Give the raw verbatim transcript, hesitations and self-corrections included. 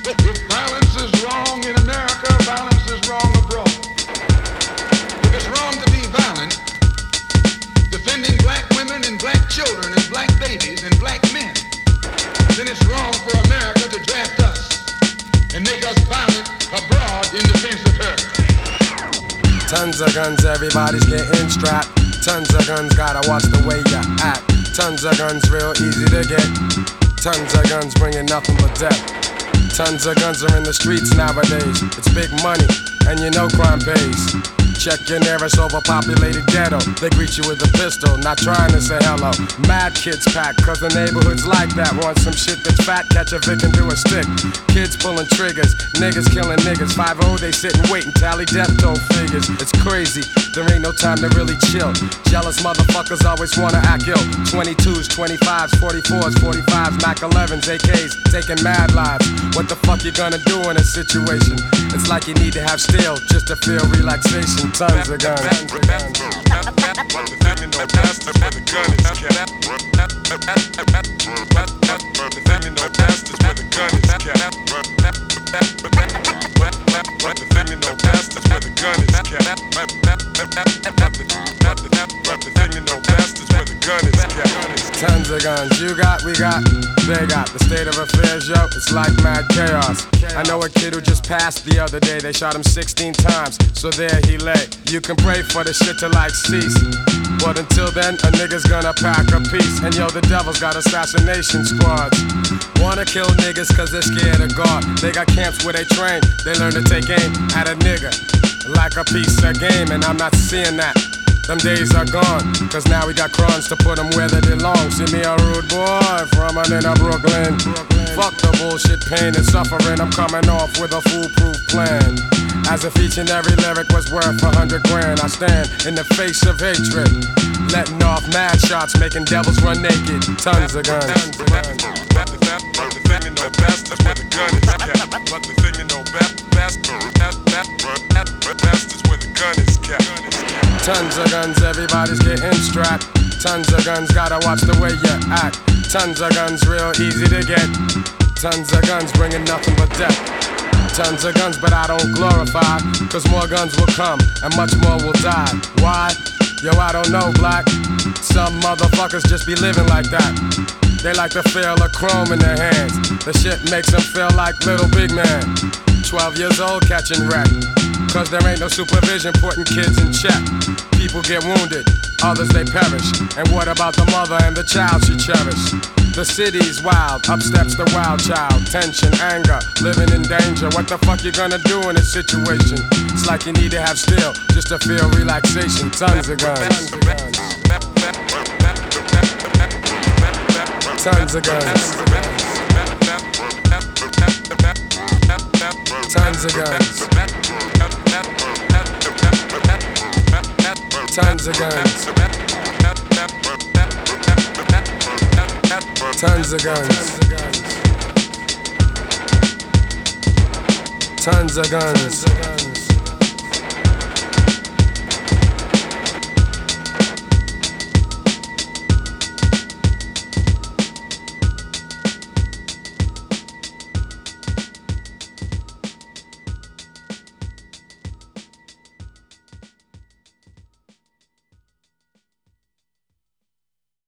If violence is wrong in America, violence is wrong abroad. If it's wrong to be violent, defending black women and black children and black babies and black men, then it's wrong for America to draft us and make us violent abroad in defense of her. Tons of guns, everybody's getting strapped. Tons of guns, gotta watch the way you act. Tons of guns, real easy to get. Tons of guns, bringing nothing but death. Tons of guns are in the streets nowadays. It's big money, and you know crime pays. Check your nearest overpopulated ghetto. They greet you with a pistol, not trying to say hello. Mad kids pack, cause the neighborhood's like that. Want some shit that's fat, catch a Vic and do a stick. Kids pulling triggers, niggas killing niggas. five oh, they sit and wait and tally death toll figures. It's crazy, there ain't no time to really chill. Jealous motherfuckers always wanna act ill. twenty-twos, twenty-fives, forty-fours, forty-fives, Mac elevens, A Ks, taking mad lives. What the fuck you gonna do in a situation? It's like you need to have steel just to feel relaxation. Tons of guns. Tons of guns. You know best is where the gun is kept. The thing you know best is where the gun is kept. The thing you know best is where the gun is kept. The thing you know best is where the gun is kept. Tons of guns. You got, we got, they got. The state of affairs, yo, it's like mad chaos. I know a kid who just passed the other day. They shot him sixteen times, so there he lay. You can pray for the shit to like cease, but until then, a nigga's gonna pack a piece. And yo, the devil's got assassination squads. Wanna kill niggas cause they're scared of God. They got camps where they train, they learn to take aim at a nigga like a piece of game. And I'm not seeing that. Them days are gone, cause now we got crowns to put them where they belong. See me a rude boy from an inner Brooklyn. Brooklyn. Fuck the bullshit, pain and suffering. I'm coming off with a foolproof plan. As if each and every lyric was worth a hundred grand. I stand in the face of hatred, letting off mad shots, making devils run naked. Tons of guns. Tons of guns. The thing you know best is where the gun is kept. But the thing you know best, best, best is where the gun is kept. Tons of guns, everybody's getting strapped. Tons of guns, gotta watch the way you act. Tons of guns, real easy to get. Tons of guns, bringing nothing but death. Tons of guns, but I don't glorify, cause more guns will come and much more will die. Why? Yo, I don't know, black. Some motherfuckers just be living like that. They like to feel a chrome in their hands. The shit makes them feel like little big man. Twelve years old catching wreck, cause there ain't no supervision putting kids in check. People get wounded, others they perish. And what about the mother and the child she cherished? The city's wild, up steps the wild child. Tension, anger, living in danger. What the fuck you gonna do in this situation? It's like you need to have steel just to feel relaxation. Tons of guns. Tons of guns. Tons of guns. Tons of guns. Tons of guns. Tons of guns.